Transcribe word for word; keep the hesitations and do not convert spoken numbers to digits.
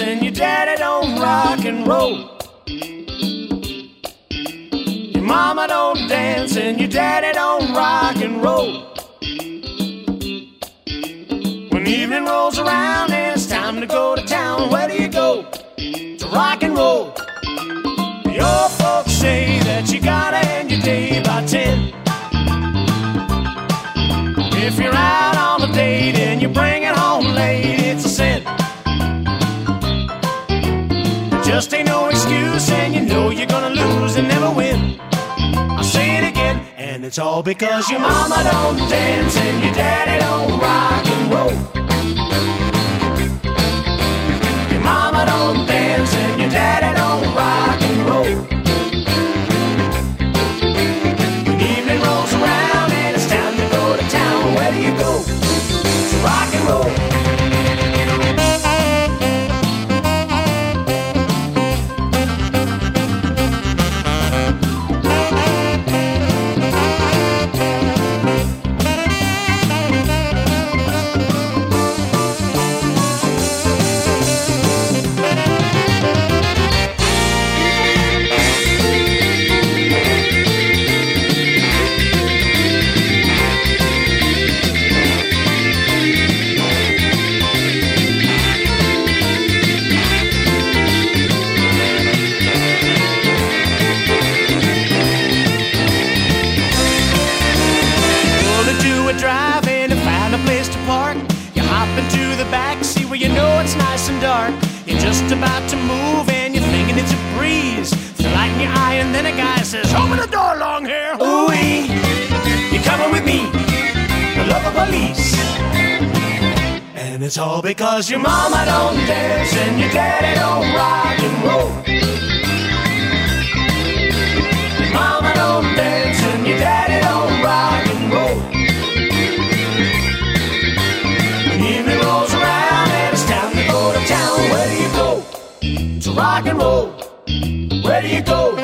and your daddy don't rock and roll. Your mama don't dance and your daddy don't rock and roll. When evening rolls around and it's time to go to town, where do you go? To rock and roll. Your folks say that you gotta end your day by ten. If you're out on a date and you bring it home late, it's a sin. Just ain't no excuse, and you know you're gonna lose and never win. I'll say it again, and it's all because your mama don't dance and your daddy don't rock and roll. Your mama don't dance and your daddy don't rock and roll. When evening rolls around and it's time to go to town, where do you go? To rock and roll. Driving to find a place to park. You hop into the back seat where you know it's nice and dark. You're just about to move and you're thinking it's a breeze. Feel light in your eye and then a guy says, open the door, long hair. Ooh-wee, you're coming with me, the love of police. And it's all because your mama don't dance and your daddy don't rock and roll. Your mama don't dance and your daddy don't rock and roll. Evening rolls around and it's time to go to town. Where do you go? To rock and roll. Where do you go?